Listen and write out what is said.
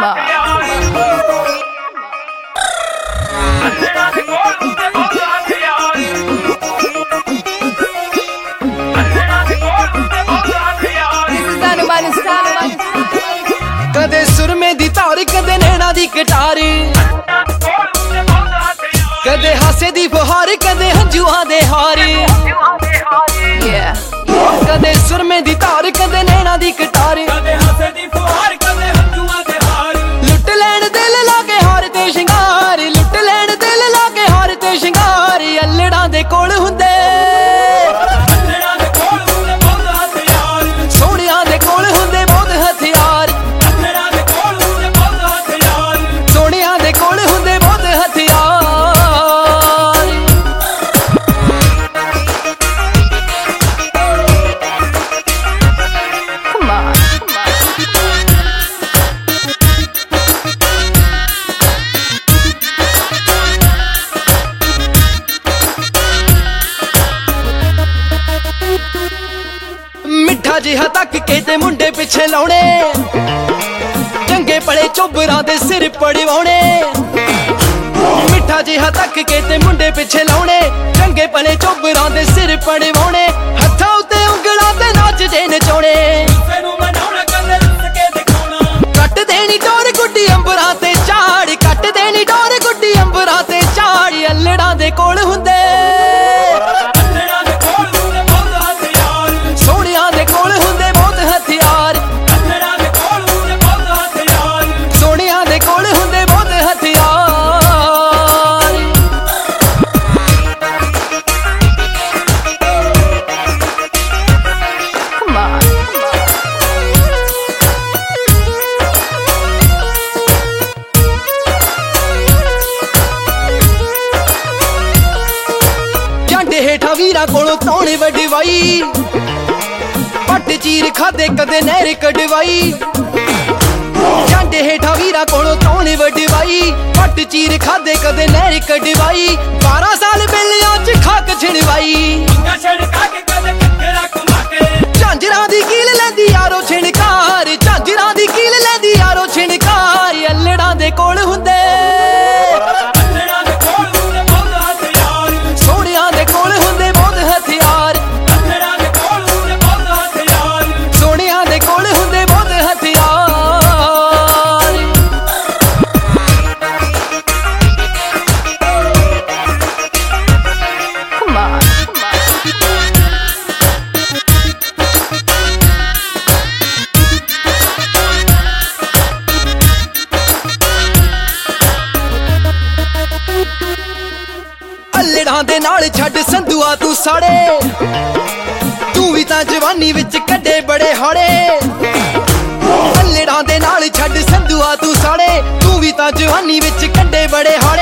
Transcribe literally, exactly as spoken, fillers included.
कदे सुरमे दी तार कदे नैना दी कटार कदे हासे दी फुहार कदे हंजुआं दे हार कदे सुरमे दी तार कदे नैना दी कटार लुट लैन दिल लाके हार ते शिंगार लुट लैन दिल लाके हार ते शिंगार अल्लड़ां दे कोल हुंदे सोहणियां दे कोल हुंदे बहुत हथियार सोहणियां दे कोल हुंदे बहुत हथियार मिठा जिहा तक के ते मुंडे पिछे लाउणे चंगे पड़े चोबरां दे सिर पड़वाउणे मिठा जिहा तक के ते मुंडे पिछे लाउणे चंगे पड़े चोबरां दे सिर पड़वाउणे हत्थां उत्ते उंगलां ते नाचदे नचाउणे कट देनी डोर गुड्डी अंबरां ते झाड़ कट देनी डोर गुड्डी अंबरां ते झाड़ अल्लड़ां दे कोल हुंदे सोहणियां दे कोल हुंदे बहुत हथियार सोहणियां दे कोल हुंदे बहुत हथियार झांडे हेठा वीरां कोलों तौणे वडवाई पट चीर खादे कदे नहर कढवाई झांडे हेठा वीरां कोलों तौणे वडवाई पट चीर खादे कदे नहर कढवाई बारह साल बेलियां च खाक छिड़वाई झांजरां दी कील लैंदी यारो छिणकार झांजरां दी कील लैंदी यारो छिणकार अल्लड़ां दे कोल हुंदे सोहणियां दे कोल हुंदे बहुत हथियार सोहणियां दे कोल हुंदे बहुत हथियार अल्लड़ां दे नाल छड्ड संधुआ तू साड़े तू भी तां जवानी विच कड्डे बड़े हाड़े अल्लड़ां दे नाल छड्ड संधुआ तू साड़े तू भी तां जवानी विच कड्डे बड़े हाड़े